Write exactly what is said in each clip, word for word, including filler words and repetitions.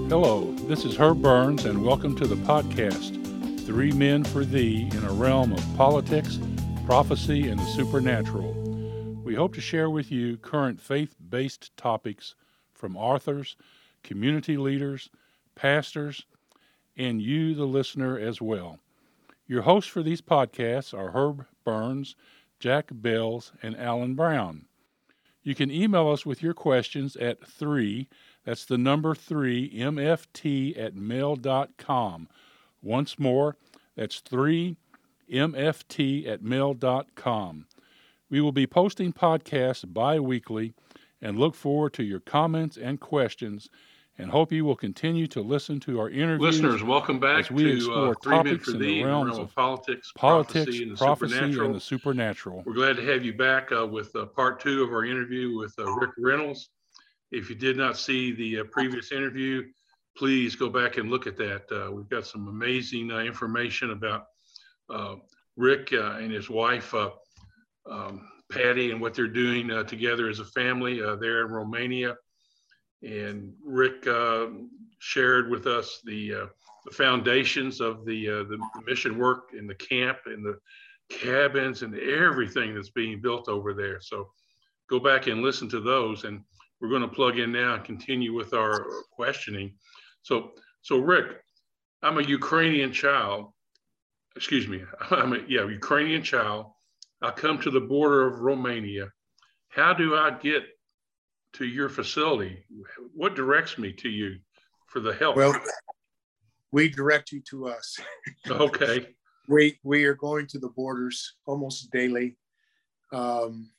Hello, this is Herb Burns, and welcome to the podcast, Three Men for Thee, in a realm of politics, prophecy, and the supernatural. We hope to share with you current faith-based topics from authors, community leaders, pastors, and you, the listener, as well. Your hosts for these podcasts are Herb Burns, Jack Bells, and Alan Brown. You can email us with your questions at three, that's the number three, M F T at mail dot com. Once more, that's three, M F T at mail dot com. We will be posting podcasts bi-weekly and look forward to your comments and questions, and hope you will continue to listen to our interviews. Listeners, welcome back as we to explore uh, Three Men topics for in Thee the in the realms realm of of politics, politics, prophecy, and the prophecy, supernatural. and the supernatural. We're glad to have you back uh, with uh, part two of our interview with uh, Rick Reynolds. If you did not see the uh, previous interview, please go back and look at that. Uh, we've got some amazing uh, information about uh, Rick uh, and his wife, uh, um, Patty, and what they're doing uh, together as a family uh, there in Romania. And Rick uh, shared with us the, uh, the foundations of the, uh, the mission work in the camp and the cabins and everything that's being built over there. So go back and listen to those. And we're going to plug in now and continue with our questioning. So, so Rick, I'm a Ukrainian child. Excuse me. I'm a yeah, Ukrainian child. I come to the border of Romania. How do I get to your facility? What directs me to you for the help? Well, we direct you to us. Okay. we we are going to the borders almost daily. Um,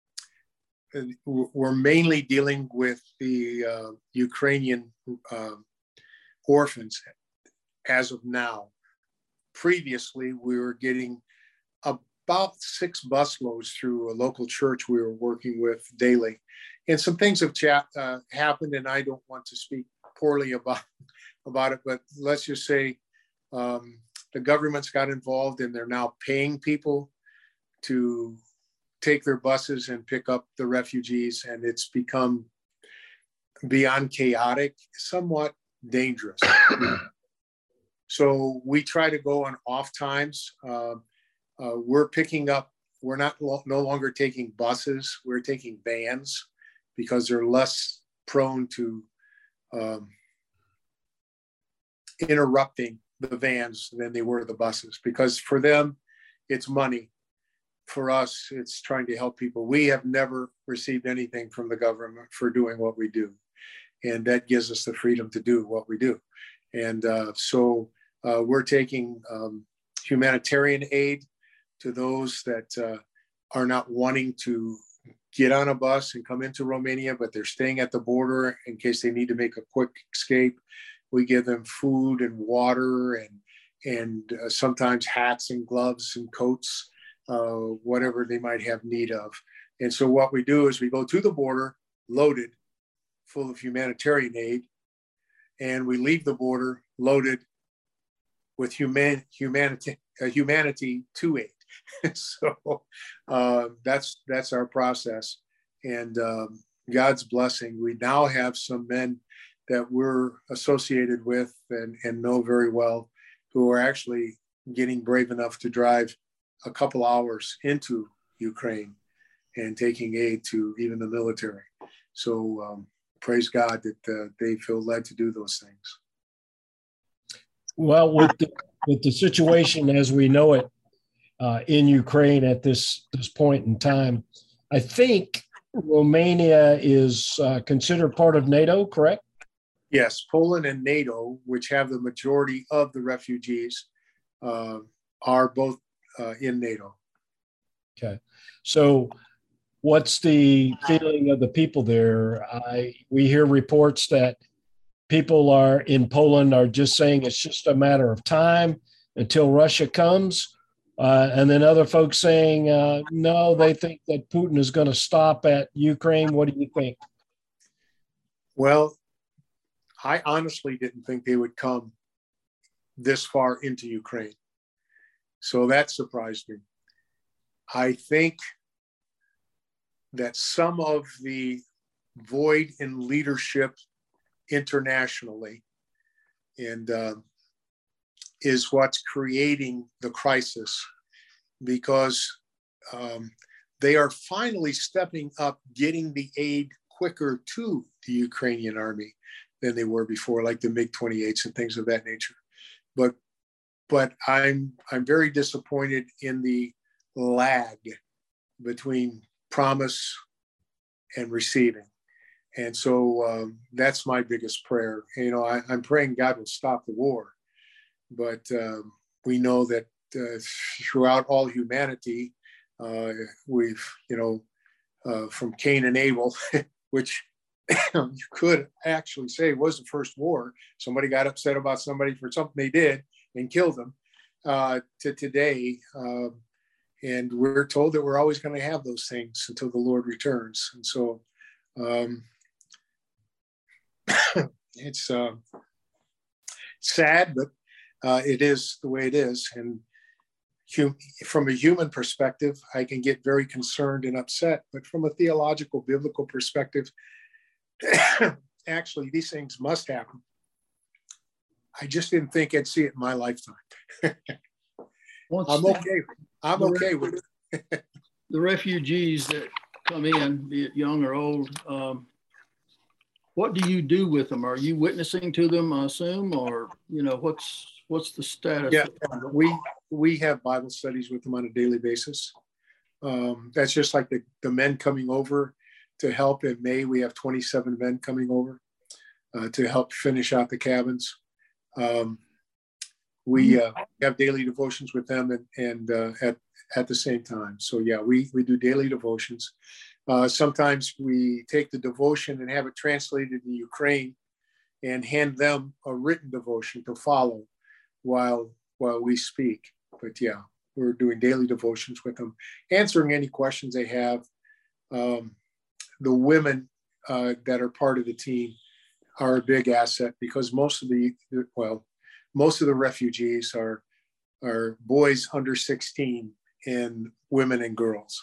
we're mainly dealing with the uh, Ukrainian uh, orphans as of now. Previously, we were getting about six busloads through a local church we were working with daily. And some things have cha- uh, happened, and I don't want to speak poorly about, about it, but let's just say um, the government's got involved, and they're now paying people to take their buses and pick up the refugees, and it's become beyond chaotic, somewhat dangerous. So we try to go on off times. Uh, uh, we're picking up, we're not lo- no longer taking buses, we're taking vans because they're less prone to um, interrupting the vans than they were the buses, because for them, it's money. For us, it's trying to help people. We have never received anything from the government for doing what we do. And that gives us the freedom to do what we do. And uh, so uh, we're taking um, humanitarian aid to those that uh, are not wanting to get on a bus and come into Romania, but they're staying at the border in case they need to make a quick escape. We give them food and water and, and uh, sometimes hats and gloves and coats, uh, whatever they might have need of. And so what we do is we go to the border loaded, full of humanitarian aid, and we leave the border loaded with human humanity uh, humanity to aid. so uh, that's that's our process, and um, God's blessing. We now have some men that we're associated with and, and know very well, who are actually getting brave enough to drive a couple hours into Ukraine and taking aid to even the military. So um, praise God that uh, they feel led to do those things. Well, with the, with the situation as we know it uh, in Ukraine at this, this point in time, I think Romania is uh, considered part of NATO, correct? Yes, Poland and NATO, which have the majority of the refugees, uh, are both uh, in NATO. Okay. So what's the feeling of the people there? I we hear reports that people are in Poland are just saying it's just a matter of time until Russia comes. Uh, and then other folks saying, uh, no, they think that Putin is going to stop at Ukraine. What do you think? Well, I honestly didn't think they would come this far into Ukraine. So that surprised me. I think that some of the void in leadership internationally and uh, is what's creating the crisis, because um, they are finally stepping up, getting the aid quicker to the Ukrainian army than they were before, like the MiG twenty-eights and things of that nature. But but I'm I'm very disappointed in the lag between promise and receiving. And so um, that's my biggest prayer. You know, I, I'm praying God will stop the war, but um, we know that uh, throughout all humanity, uh, we've, you know, uh, from Cain and Abel, which you could actually say was the first war. Somebody got upset about somebody for something they did and killed them, uh, to today. Uh, and we're told that we're always going to have those things until the Lord returns. And so um, it's uh, sad, but uh, it is the way it is. And hum- from a human perspective, I can get very concerned and upset. But from a theological, biblical perspective, actually, these things must happen. I just didn't think I'd see it in my lifetime. I'm okay. I'm okay with it. The refugees that come in, be it young or old, um, what do you do with them? Are you witnessing to them, I assume, or you know, what's what's the status? Yeah, we we have Bible studies with them on a daily basis. Um, that's just like the, the men coming over to help in May. We have twenty-seven men coming over uh, to help finish out the cabins. Um, we uh, have daily devotions with them and, and uh, at, at the same time. So yeah, we, we do daily devotions. Uh, sometimes we take the devotion and have it translated in Ukraine and hand them a written devotion to follow while, while we speak. But yeah, we're doing daily devotions with them, answering any questions they have. Um, the women uh, that are part of the team are a big asset, because most of the, well, most of the refugees are, are boys under sixteen and women and girls.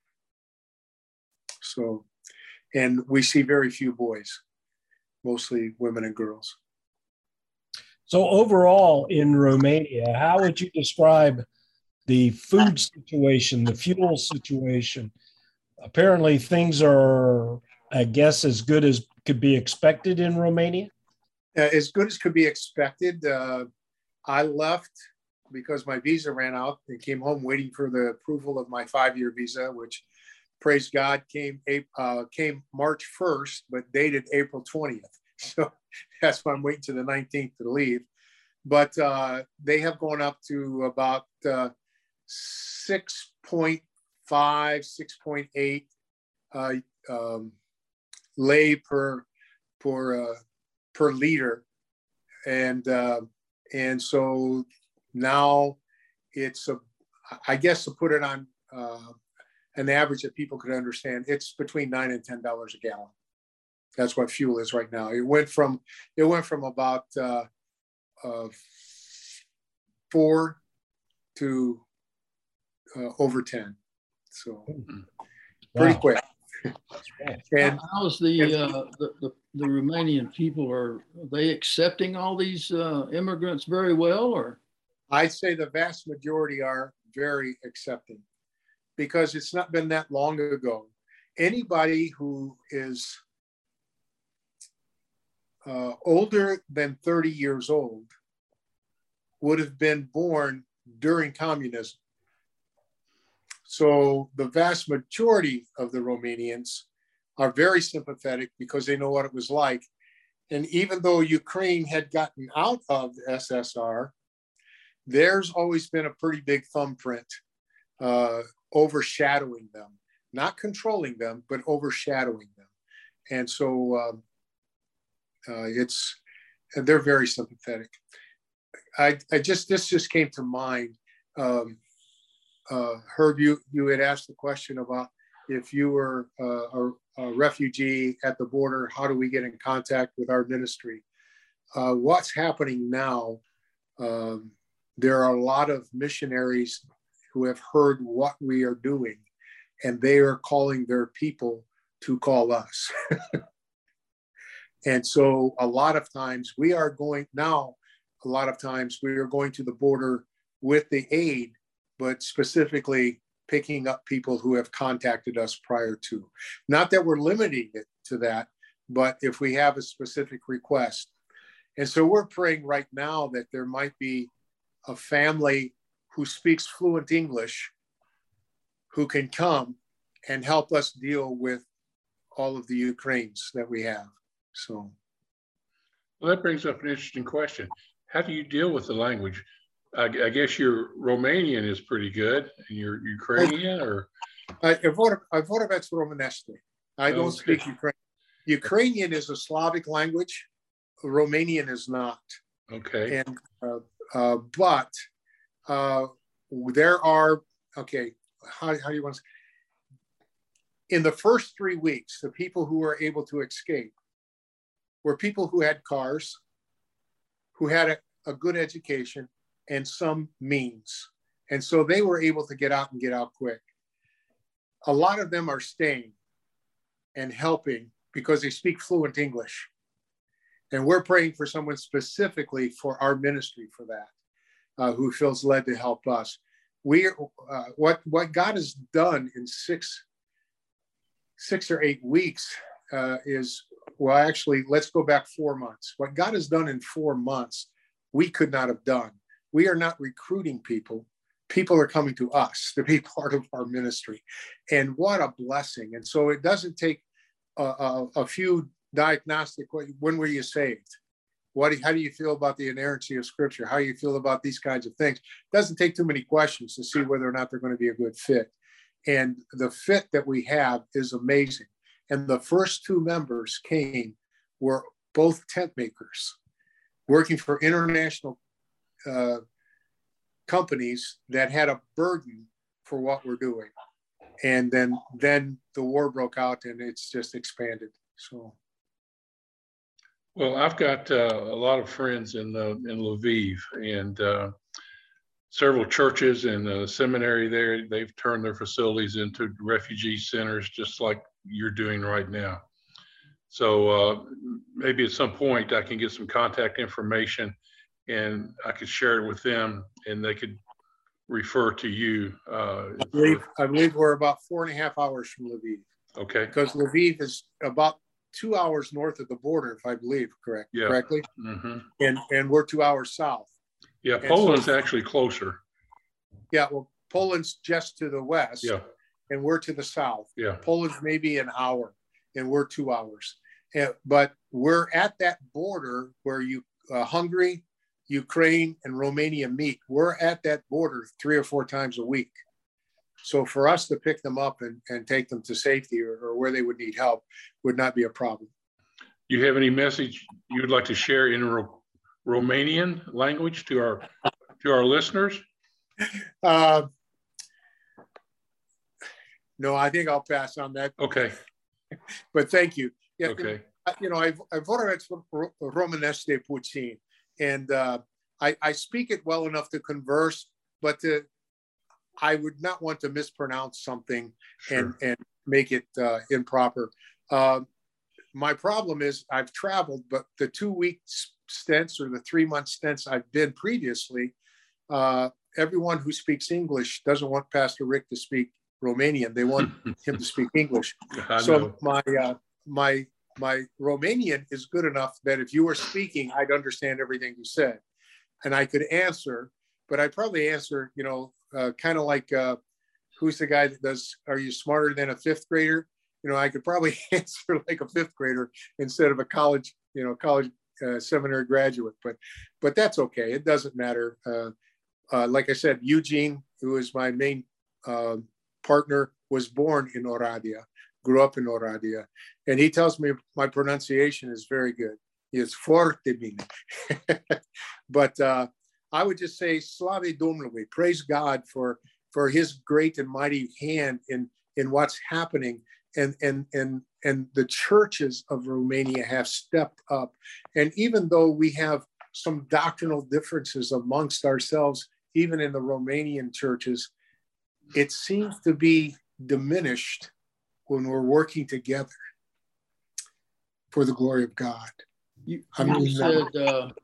So, and we see very few boys, mostly women and girls. So overall in Romania, how would you describe the food situation, the fuel situation? Apparently things are, I guess, as good as could be expected in Romania. Uh, as good as could be expected. Uh, I left because my visa ran out and came home waiting for the approval of my five-year visa, which, praise God, came uh, came March first, but dated April twentieth. So that's why I'm waiting to the nineteenth to leave. But uh, they have gone up to about uh, six point five, six point eight uh, um, lei per per uh, per liter, and uh, and so now it's a, I guess to put it on uh, an average that people could understand, it's between nine and ten dollars a gallon. That's what fuel is right now. It went from it went from about uh, uh, four to uh, over ten. So pretty wow. quick. And how's the, uh, the, the the Romanian people? Are, are they accepting all these uh, immigrants very well, or? I'd say the vast majority are very accepting, because it's not been that long ago. Anybody who is uh, older than thirty years old would have been born during communism. So the vast majority of the Romanians are very sympathetic because they know what it was like. And even though Ukraine had gotten out of the S S R, there's always been a pretty big thumbprint uh, overshadowing them, not controlling them, but overshadowing them. And so um, uh, it's, they're very sympathetic. I, I just, this just came to mind. Um, Uh, Herb, you, you had asked the question about if you were uh, a, a refugee at the border, how do we get in contact with our ministry? Uh, what's happening now, um, there are a lot of missionaries who have heard what we are doing, and they are calling their people to call us. And so a lot of times we are going now, a lot of times we are going to the border with the aid, but specifically picking up people who have contacted us prior to. Not that we're limiting it to that, but if we have a specific request. And so we're praying right now that there might be a family who speaks fluent English who can come and help us deal with all of the Ukrainians that we have. So. Well, that brings up an interesting question. How do you deal with the language? I, I guess your Romanian is pretty good, and your Ukrainian, or? I vorbeț românește. I don't Okay. speak Ukrainian. Ukrainian is a Slavic language. Romanian is not. Okay. And uh, uh, but uh, there are, okay, how, how do you want to, in the first three weeks, the people who were able to escape were people who had cars, who had a, a good education and some means. And so they were able to get out and get out quick. A lot of them are staying and helping because they speak fluent English. And we're praying for someone specifically for our ministry for that, uh, who feels led to help us. We, uh, what, what God has done in six, six or eight weeks uh, is, well, actually, let's go back four months. What God has done in four months, we could not have done. We are not recruiting people. People are coming to us to be part of our ministry. And what a blessing. And so it doesn't take a, a, a few diagnostic, when were you saved? What, how do you feel about the inerrancy of Scripture? How do you feel about these kinds of things? It doesn't take too many questions to see whether or not they're going to be a good fit. And the fit that we have is amazing. And the first two members came were both tent makers working for international uh, companies that had a burden for what we're doing. And then, then the war broke out and it's just expanded. So. Well, I've got uh, a lot of friends in uh, in Lviv, and uh, several churches and the seminary there. They've turned their facilities into refugee centers, just like you're doing right now. So uh, maybe at some point I can get some contact information, and I could share it with them, and they could refer to you. Uh, I believe I believe we're about four and a half hours from Lviv. Okay. Because Lviv is about two hours north of the border, if I believe correct, yeah. correctly. Mm-hmm. And and we're two hours south. Yeah, and Poland's so, actually closer. Yeah, well, Poland's just to the west. Yeah. And we're to the south. Yeah. Poland's maybe an hour, and we're two hours. And, but we're at that border where you uh, Hungary, Ukraine, and Romania meet. We're at that border three or four times a week. So for us to pick them up and, and take them to safety or, or where they would need help would not be a problem. You have any message you would like to share in Ro- Romanian language to our to our listeners? Uh, no, I think I'll pass on that. Okay. But thank you. Yeah, Okay. You know, I've I've Românește puțin, and uh, I I speak it well enough to converse, but to, I would not want to mispronounce something Sure. and, and make it uh, improper. Uh, my problem is I've traveled, but the two week stints or the three month stints I've been previously, uh, everyone who speaks English doesn't want Pastor Rick to speak Romanian. They want him to speak English. I So know. my, uh, my, my Romanian is good enough that if you were speaking, I'd understand everything you said and I could answer, but I'd probably answer, you know, Uh, kind of like, uh, who's the guy that does, are you smarter than a fifth grader? You know, I could probably answer like a fifth grader instead of a college, you know, college uh, seminary graduate, but, but that's okay. It doesn't matter. Uh, uh, like I said, Eugene, who is my main uh, partner, was born in Oradea, grew up in Oradea. And he tells me my pronunciation is very good. It's foarte bine. But, uh, I would just say, Slave Domnului, praise God for, for his great and mighty hand in, in what's happening. And, and, and, and the churches of Romania have stepped up. And even though we have some doctrinal differences amongst ourselves, even in the Romanian churches, it seems to be diminished when we're working together for the glory of God. You, I you mean, said, uh,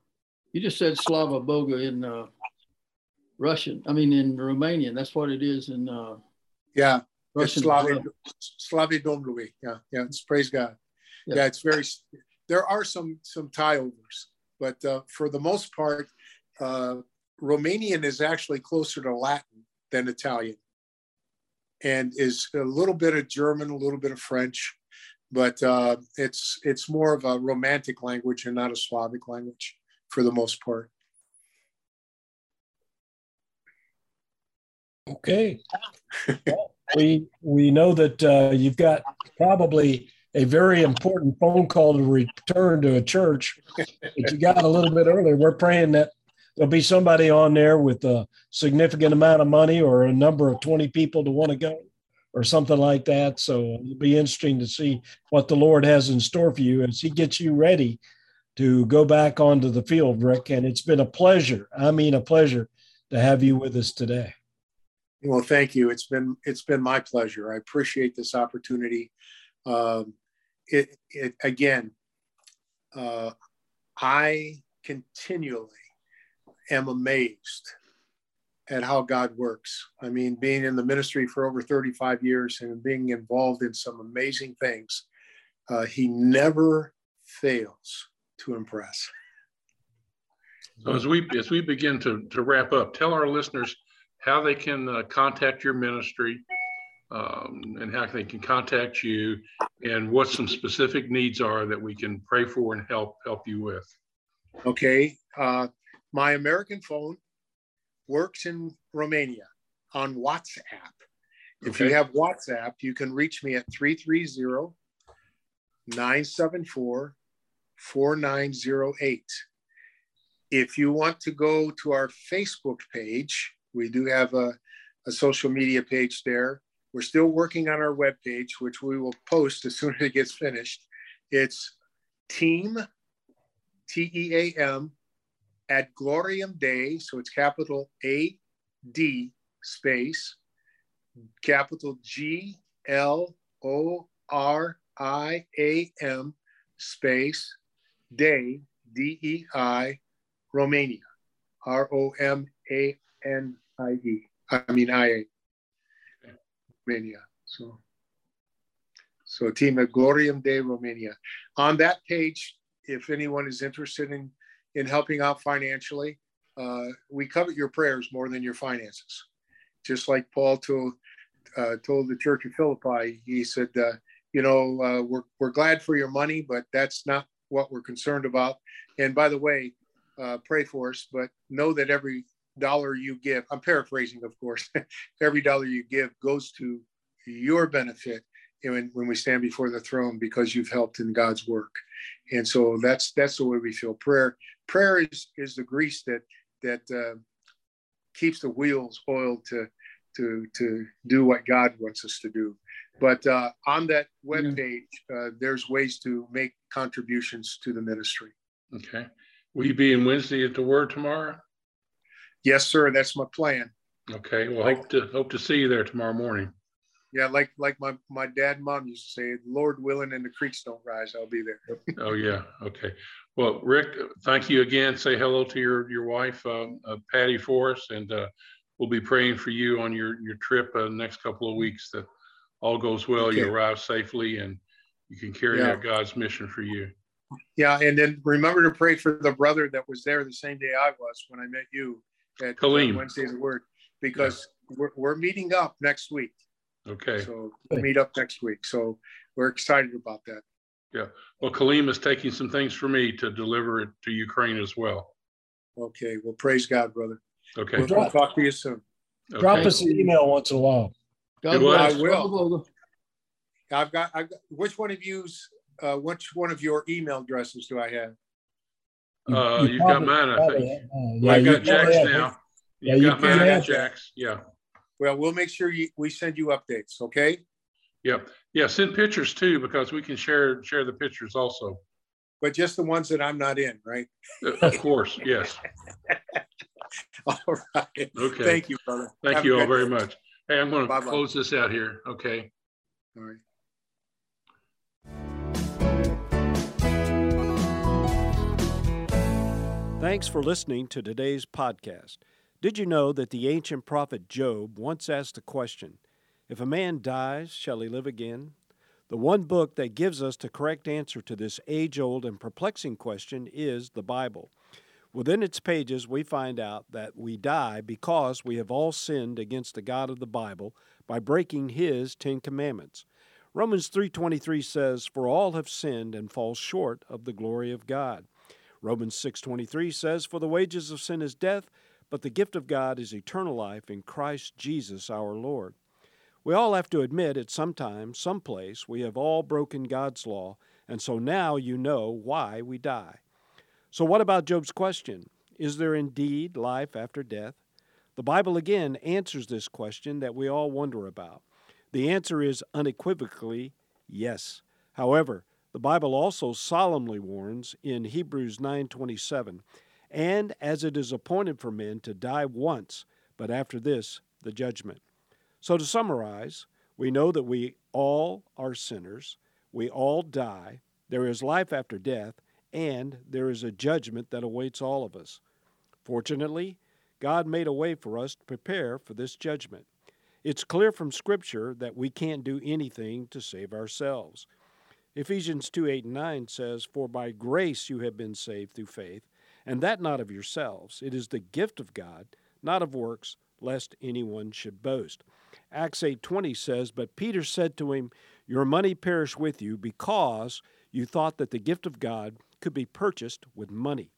You just said Slava Boga in uh, Russian. I mean, in Romanian. That's what it is in uh, yeah. Russian. Slavi, Slavi Domnului. Yeah, yeah. It's praise God. Yeah. yeah, it's very. There are some some tie overs, but uh, for the most part, uh, Romanian is actually closer to Latin than Italian, and is a little bit of German, a little bit of French, but uh, it's it's more of a Romantic language and not a Slavic language for the most part. Okay. Well, we we know that uh, you've got probably a very important phone call to return to a church, but you got a little bit earlier. We're praying that there'll be somebody on there with a significant amount of money or a number of twenty people to want to go or something like that. So it'll be interesting to see what the Lord has in store for you as he gets you ready to go back onto the field, Rick. And it's been a pleasure. I mean, a pleasure to have you with us today. Well, thank you. It's been it's been my pleasure. I appreciate this opportunity. Um, it, it again, uh, I continually am amazed at how God works. I mean, being in the ministry for over thirty-five years and being involved in some amazing things, uh, he never fails to impress. So as we as we begin to to wrap up, tell our listeners how they can uh, contact your ministry, um, and how they can contact you, and what some specific needs are that we can pray for and help help you with. Okay, uh, my American phone works in Romania on WhatsApp. If Okay. you have WhatsApp, you can reach me at three three zero, nine seven four, four nine zero eight. If you want to go to our Facebook page, we do have a, a social media page there. We're still working on our webpage, which we will post as soon as it gets finished. It's team, T E A M, Ad Gloriam Dei, so it's capital A D space, capital G L O R I A M space, Dei, D E I, Romania, R O M A N I E. I mean, I A, Romania. So, so Team Ad Gloriam Dei, Romania. On that page, if anyone is interested in, in helping out financially, uh, we covet your prayers more than your finances. Just like Paul told, uh, told the church of Philippi, he said, uh, you know, uh, we're, we're glad for your money, but that's not what we're concerned about. And by the way, uh, pray for us, but know that every dollar you give, I'm paraphrasing, of course, every dollar you give goes to your benefit when, when we stand before the throne, because you've helped in God's work. And so that's that's the way we feel. Prayer prayer is, is the grease that that uh, keeps the wheels oiled to to to do what God wants us to do. But uh, on that webpage, uh, there's ways to make contributions to the ministry. Okay. Will you be in Wednesday at the Word tomorrow? Yes, sir. That's my plan. Okay. Well, hope to hope to see you there tomorrow morning. Yeah, like like my, my dad and mom used to say, Lord willing and the creeks don't rise, I'll be there. Oh, yeah. Okay. Well, Rick, thank you again. Say hello to your, your wife, uh, uh, Patty, for us. And uh, we'll be praying for you on your, your trip uh, next couple of weeks, that all goes well, Okay. you arrive safely, and you can carry Yeah. out God's mission for you. Yeah, and then remember to pray for the brother that was there the same day I was when I met you at uh, Kaleem. Wednesday of the Word, because we're, we're meeting up next week. Okay. So we'll meet up next week. So we're excited about that. Yeah. Well, Kaleem is taking some things for me to deliver it to Ukraine as well. Okay. Well, praise God, brother. Okay. We'll, we'll talk to you soon. Okay. Drop us an email once in a while. God It was. bless. I will. I've got, I've got, which one of you's, uh, which one of your email addresses do I have? Uh, You you've got probably- mine, I probably think. have, uh, Well, yeah, I've you got Jack's probably have- now. Yeah, You've you got mine, can I got have- Jack's. Yeah. Well, we'll make sure you, we send you updates. Okay. Yeah. Yeah. Send pictures too, because we can share, share the pictures also. But just the ones that I'm not in, right? Uh, Of course. Yes. All right. Okay. Thank you, brother. Thank Have a you all good very day. much. Hey, I'm going to Bye-bye. close this out here. Okay. All right. Thanks for listening to today's podcast. Did you know that the ancient prophet Job once asked the question, "If a man dies, shall he live again?" The one book that gives us the correct answer to this age-old and perplexing question is the Bible. Within its pages, we find out that we die because we have all sinned against the God of the Bible by breaking His Ten Commandments. Romans three twenty-three says, "For all have sinned and fall short of the glory of God." Romans six twenty-three says, "For the wages of sin is death, but the gift of God is eternal life in Christ Jesus our Lord." We all have to admit at some time, some place, we have all broken God's law, and so now you know why we die. So what about Job's question? Is there indeed life after death? The Bible again answers this question that we all wonder about. The answer is unequivocally yes. However, the Bible also solemnly warns in Hebrews nine twenty-seven, "And as it is appointed for men to die once, but after this, the judgment." So to summarize, we know that we all are sinners, we all die, there is life after death, and there is a judgment that awaits all of us. Fortunately, God made a way for us to prepare for this judgment. It's clear from Scripture that we can't do anything to save ourselves. Ephesians two eight and nine says, "For by grace you have been saved through faith, and that not of yourselves. It is the gift of God, not of works, lest anyone should boast." Acts eight twenty says, "But Peter said to him, Your money perish with you, because you thought that the gift of God could be purchased with money."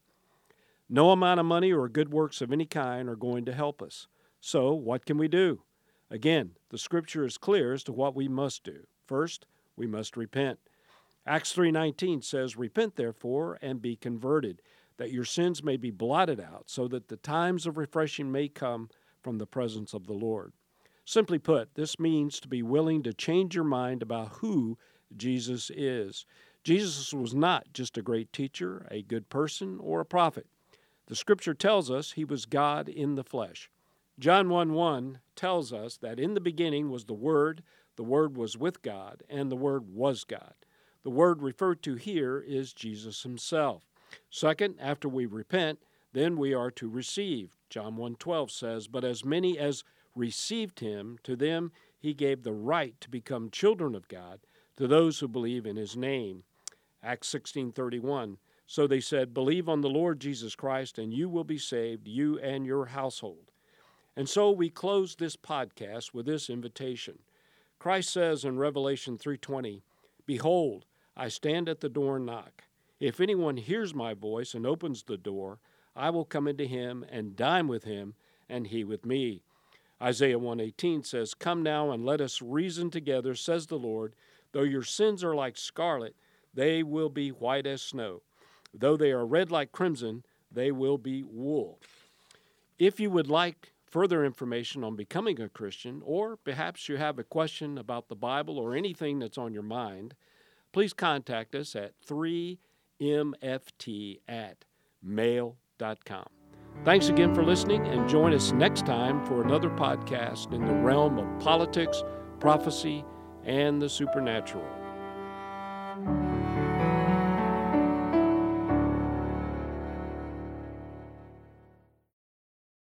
No amount of money or good works of any kind are going to help us. So what can we do? Again, the Scripture is clear as to what we must do. First, we must repent. Acts three nineteen says, "Repent therefore and be converted, that your sins may be blotted out, so that the times of refreshing may come from the presence of the Lord." Simply put, this means to be willing to change your mind about who Jesus is. Jesus was not just a great teacher, a good person, or a prophet. The Scripture tells us He was God in the flesh. John one one tells us that in the beginning was the Word, the Word was with God, and the Word was God. The word referred to here is Jesus Himself. Second, after we repent, then we are to receive. John one twelve says, "But as many as received Him, to them He gave the right to become children of God, to those who believe in His name." Acts sixteen thirty-one, "So they said, Believe on the Lord Jesus Christ, and you will be saved, you and your household." And so we close this podcast with this invitation. Christ says in Revelation three twenty, "Behold, I stand at the door and knock. If anyone hears my voice and opens the door, I will come into him and dine with him, and he with me." Isaiah one eighteen says, "Come now and let us reason together, says the Lord. Though your sins are like scarlet, they will be white as snow. Though they are red like crimson, they will be wool." If you would like further information on becoming a Christian, or perhaps you have a question about the Bible or anything that's on your mind, please contact us at three m f t at mail dot com. Thanks again for listening, and join us next time for another podcast in the realm of politics, prophecy, and the supernatural.